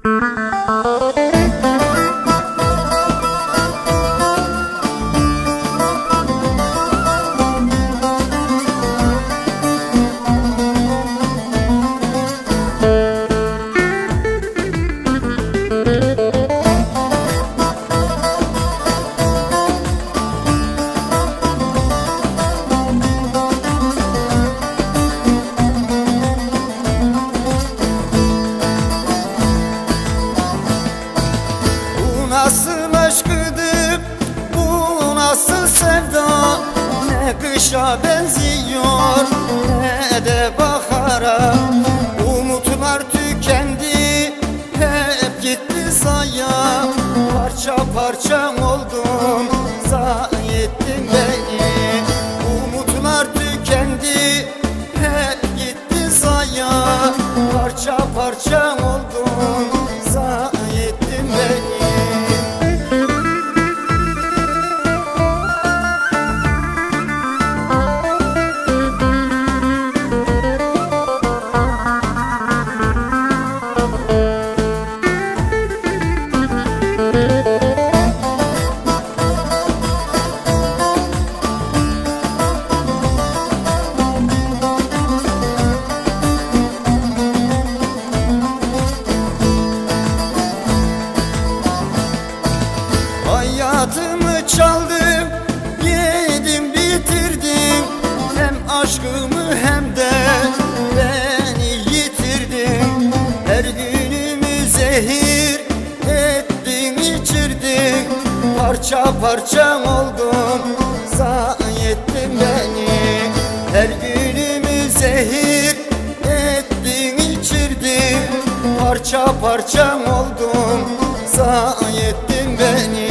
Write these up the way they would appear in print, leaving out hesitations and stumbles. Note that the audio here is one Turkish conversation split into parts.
Nasıl aşkıdır, bu nasıl sevda? Ne kışa benziyor ne de bahara. Umutlar tükendi, hep gitti zaya. Parça parça oldum, zayi ettin beni. Umutlar tükendi, hep gitti zaya. Parça parça oldum, zayi ettin beni. Hayatımı çaldım, yedim bitirdim. Hem aşkımı hem de beni yitirdim. Her günümü zehir ettin, içirdin. Parça parça oldum, zayi ettin beni. Her günümü zehir ettin, içirdin. Parça parça oldum, zayi ettin beni.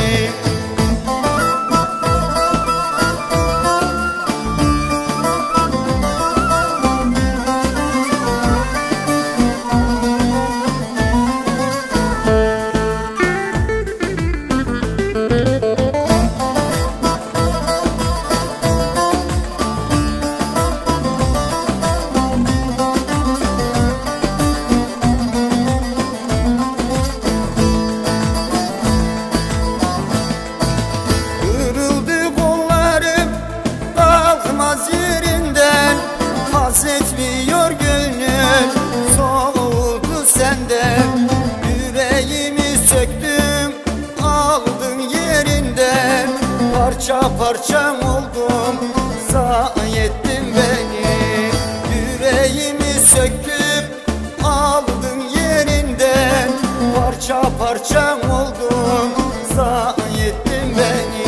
Yerinden haz etmiyor gönlüm, soğudu senden. Yüreğimi söktüm, aldın yerinden. Parça parça oldum, zayi ettin beni. Yüreğimi söktüm, aldın yerinden. Parça parça oldum, zayi ettin beni.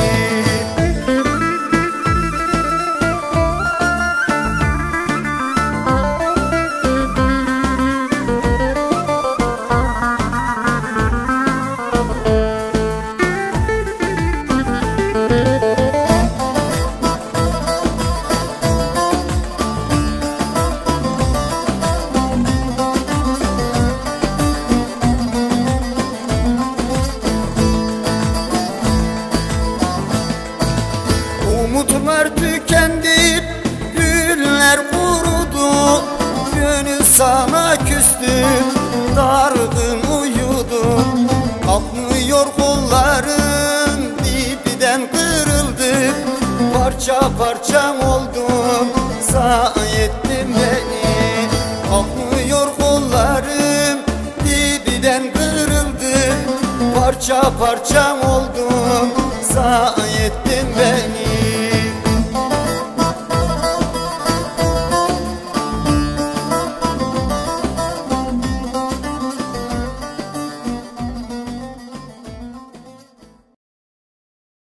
Umutlar tükendi, güller kurudu. Gönül sana küstü, dargın uyudu. Kalkmıyor kollarım, dipten kırıldı. Parça parça oldum, zayi ettin beni. Kalkmıyor kollarım, dipten kırıldı. Parça parça oldum,